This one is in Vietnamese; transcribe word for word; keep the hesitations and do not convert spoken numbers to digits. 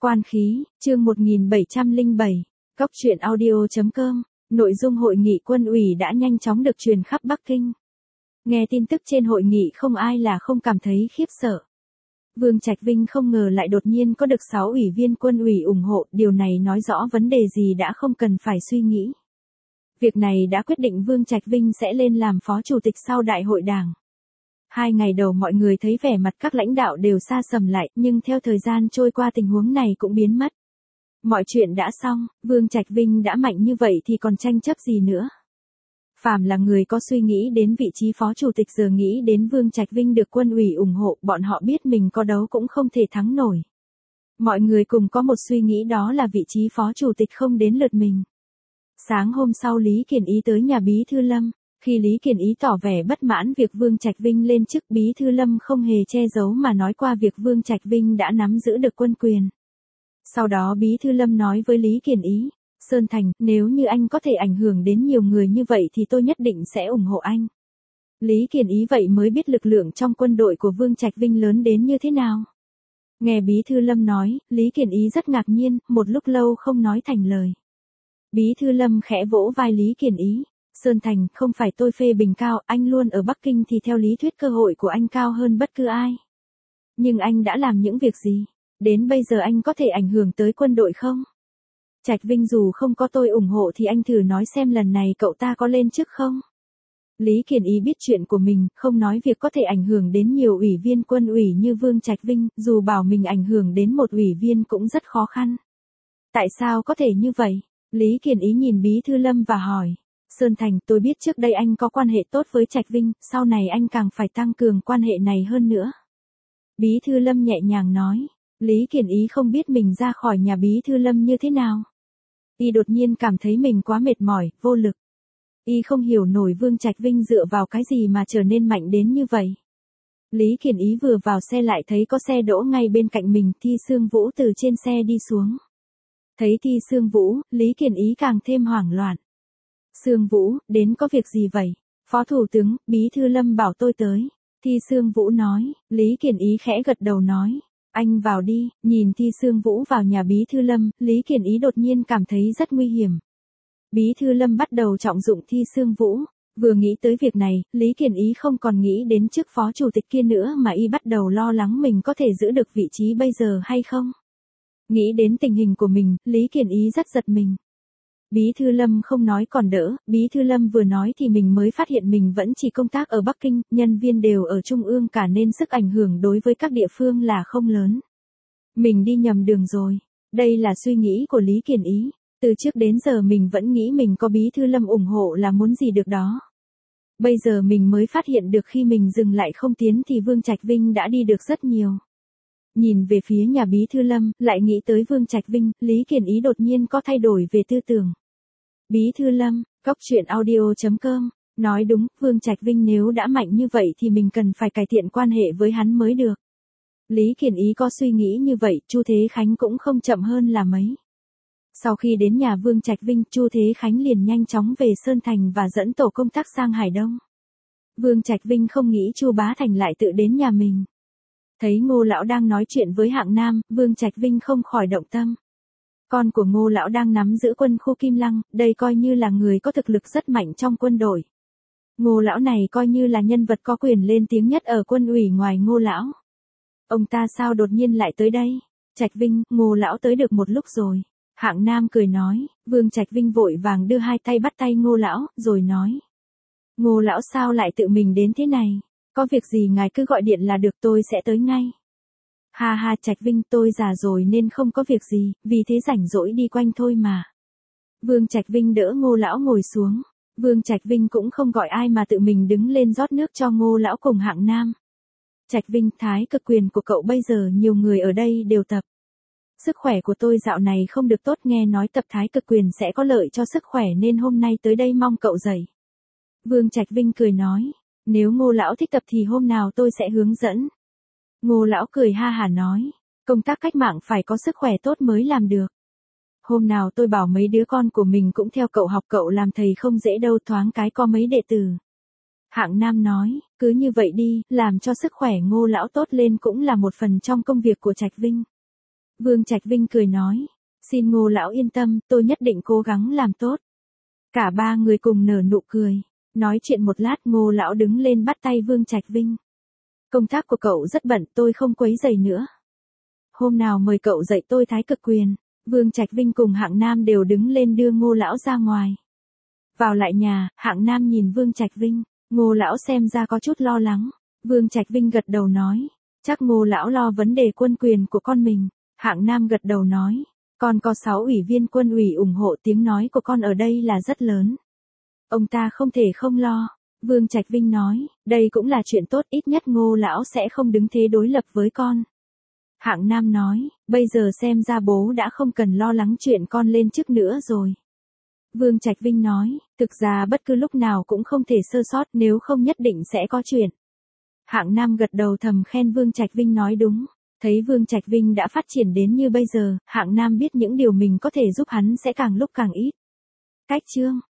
Quan khí, chương một nghìn bảy trăm lẻ bảy, Cóc truyện audio chấm com, nội dung hội nghị quân ủy đã nhanh chóng được truyền khắp Bắc Kinh. Nghe tin tức trên hội nghị không ai là không cảm thấy khiếp sợ. Vương Trạch Vinh không ngờ lại đột nhiên có được sáu ủy viên quân ủy ủng hộ, điều này nói rõ vấn đề gì đã không cần phải suy nghĩ. Việc này đã quyết định Vương Trạch Vinh sẽ lên làm phó chủ tịch sau đại hội đảng. Hai ngày đầu mọi người thấy vẻ mặt các lãnh đạo đều sa sầm lại, nhưng theo thời gian trôi qua tình huống này cũng biến mất. Mọi chuyện đã xong, Vương Trạch Vinh đã mạnh như vậy thì còn tranh chấp gì nữa. Phàm là người có suy nghĩ đến vị trí phó chủ tịch giờ nghĩ đến Vương Trạch Vinh được quân ủy ủng hộ, bọn họ biết mình có đấu cũng không thể thắng nổi. Mọi người cùng có một suy nghĩ, đó là vị trí phó chủ tịch không đến lượt mình. Sáng hôm sau Lý Kiển Ý tới nhà Bí Thư Lâm. Khi Lý Kiển Ý tỏ vẻ bất mãn việc Vương Trạch Vinh lên chức, Bí Thư Lâm không hề che giấu mà nói qua việc Vương Trạch Vinh đã nắm giữ được quân quyền. Sau đó Bí Thư Lâm nói với Lý Kiển Ý, Sơn Thành, nếu như anh có thể ảnh hưởng đến nhiều người như vậy thì tôi nhất định sẽ ủng hộ anh. Lý Kiển Ý vậy mới biết lực lượng trong quân đội của Vương Trạch Vinh lớn đến như thế nào. Nghe Bí Thư Lâm nói, Lý Kiển Ý rất ngạc nhiên, một lúc lâu không nói thành lời. Bí Thư Lâm khẽ vỗ vai Lý Kiển Ý. Sơn Thành, không phải tôi phê bình cao, anh luôn ở Bắc Kinh thì theo lý thuyết cơ hội của anh cao hơn bất cứ ai. Nhưng anh đã làm những việc gì? Đến bây giờ anh có thể ảnh hưởng tới quân đội không? Trạch Vinh dù không có tôi ủng hộ thì anh thử nói xem lần này cậu ta có lên chức không? Lý Kiển Ý biết chuyện của mình, không nói việc có thể ảnh hưởng đến nhiều ủy viên quân ủy như Vương Trạch Vinh, dù bảo mình ảnh hưởng đến một ủy viên cũng rất khó khăn. Tại sao có thể như vậy? Lý Kiển Ý nhìn Bí Thư Lâm và hỏi. Sơn Thành, tôi biết trước đây anh có quan hệ tốt với Trạch Vinh, sau này anh càng phải tăng cường quan hệ này hơn nữa. Bí Thư Lâm nhẹ nhàng nói. Lý Kiển Ý không biết mình ra khỏi nhà Bí Thư Lâm như thế nào. Y đột nhiên cảm thấy mình quá mệt mỏi, vô lực. Y không hiểu nổi Vương Trạch Vinh dựa vào cái gì mà trở nên mạnh đến như vậy. Lý Kiển Ý vừa vào xe lại thấy có xe đỗ ngay bên cạnh mình, Thi Sương Vũ từ trên xe đi xuống. Thấy Thi Sương Vũ, Lý Kiển Ý càng thêm hoảng loạn. Sương Vũ, đến có việc gì vậy? Phó Thủ tướng, Bí Thư Lâm bảo tôi tới. Thi Sương Vũ nói, Lý Kiển Ý khẽ gật đầu nói, anh vào đi. Nhìn Thi Sương Vũ vào nhà Bí Thư Lâm, Lý Kiển Ý đột nhiên cảm thấy rất nguy hiểm. Bí Thư Lâm bắt đầu trọng dụng Thi Sương Vũ. Vừa nghĩ tới việc này, Lý Kiển Ý không còn nghĩ đến chức phó chủ tịch kia nữa mà y bắt đầu lo lắng mình có thể giữ được vị trí bây giờ hay không. Nghĩ đến tình hình của mình, Lý Kiển Ý rất giật mình. Bí Thư Lâm không nói còn đỡ, Bí Thư Lâm vừa nói thì mình mới phát hiện mình vẫn chỉ công tác ở Bắc Kinh, nhân viên đều ở Trung ương cả nên sức ảnh hưởng đối với các địa phương là không lớn. Mình đi nhầm đường rồi. Đây là suy nghĩ của Lý Kiển Ý. Từ trước đến giờ mình vẫn nghĩ mình có Bí Thư Lâm ủng hộ là muốn gì được đó. Bây giờ mình mới phát hiện được khi mình dừng lại không tiến thì Vương Trạch Vinh đã đi được rất nhiều. Nhìn về phía nhà Bí Thư Lâm, lại nghĩ tới Vương Trạch Vinh, Lý Kiển Ý đột nhiên có thay đổi về tư tưởng. Bí Thư Lâm, Cóc truyện audio chấm com, nói đúng, Vương Trạch Vinh nếu đã mạnh như vậy thì mình cần phải cải thiện quan hệ với hắn mới được. Lý Kiển Ý có suy nghĩ như vậy, Chu Thế Khánh cũng không chậm hơn là mấy. Sau khi đến nhà Vương Trạch Vinh, Chu Thế Khánh liền nhanh chóng về Sơn Thành và dẫn tổ công tác sang Hải Đông. Vương Trạch Vinh không nghĩ Chu Bá Thành lại tự đến nhà mình. Thấy Ngô lão đang nói chuyện với Hạng Nam, Vương Trạch Vinh không khỏi động tâm. Con của Ngô lão đang nắm giữ quân khu Kim Lăng, đây coi như là người có thực lực rất mạnh trong quân đội. Ngô lão này coi như là nhân vật có quyền lên tiếng nhất ở quân ủy ngoài Ngô lão. Ông ta sao đột nhiên lại tới đây? Trạch Vinh, Ngô lão tới được một lúc rồi. Hạng Nam cười nói, Vương Trạch Vinh vội vàng đưa hai tay bắt tay Ngô lão, rồi nói. Ngô lão sao lại tự mình đến thế này? Có việc gì ngài cứ gọi điện là được, tôi sẽ tới ngay. Ha ha, Trạch Vinh, tôi già rồi nên không có việc gì, vì thế rảnh rỗi đi quanh thôi mà. Vương Trạch Vinh đỡ Ngô lão ngồi xuống. Vương Trạch Vinh cũng không gọi ai mà tự mình đứng lên rót nước cho Ngô lão cùng Hạng Nam. Trạch Vinh, thái cực quyền của cậu bây giờ nhiều người ở đây đều tập. Sức khỏe của tôi dạo này không được tốt, nghe nói tập thái cực quyền sẽ có lợi cho sức khỏe nên hôm nay tới đây mong cậu dạy. Vương Trạch Vinh cười nói, nếu Ngô lão thích tập thì hôm nào tôi sẽ hướng dẫn. Ngô lão cười ha hả nói, công tác cách mạng phải có sức khỏe tốt mới làm được. Hôm nào tôi bảo mấy đứa con của mình cũng theo cậu học, cậu làm thầy không dễ đâu, thoáng cái có mấy đệ tử. Hạng Nam nói, cứ như vậy đi, làm cho sức khỏe Ngô lão tốt lên cũng là một phần trong công việc của Trạch Vinh. Vương Trạch Vinh cười nói, xin Ngô lão yên tâm, tôi nhất định cố gắng làm tốt. Cả ba người cùng nở nụ cười. Nói chuyện một lát Ngô lão đứng lên bắt tay Vương Trạch Vinh. Công tác của cậu rất bận, tôi không quấy rầy nữa. Hôm nào mời cậu dạy tôi thái cực quyền. Vương Trạch Vinh cùng Hạng Nam đều đứng lên đưa Ngô lão ra ngoài. Vào lại nhà, Hạng Nam nhìn Vương Trạch Vinh, Ngô lão xem ra có chút lo lắng. Vương Trạch Vinh gật đầu nói, chắc Ngô lão lo vấn đề quân quyền của con mình. Hạng Nam gật đầu nói, con có sáu ủy viên quân ủy ủng hộ, tiếng nói của con ở đây là rất lớn. Ông ta không thể không lo. Vương Trạch Vinh nói, đây cũng là chuyện tốt, ít nhất Ngô lão sẽ không đứng thế đối lập với con. Hạng Nam nói, bây giờ xem ra bố đã không cần lo lắng chuyện con lên chức nữa rồi. Vương Trạch Vinh nói, thực ra bất cứ lúc nào cũng không thể sơ sót, nếu không nhất định sẽ có chuyện. Hạng Nam gật đầu thầm khen Vương Trạch Vinh nói đúng. Thấy Vương Trạch Vinh đã phát triển đến như bây giờ, Hạng Nam biết những điều mình có thể giúp hắn sẽ càng lúc càng ít. Cách chương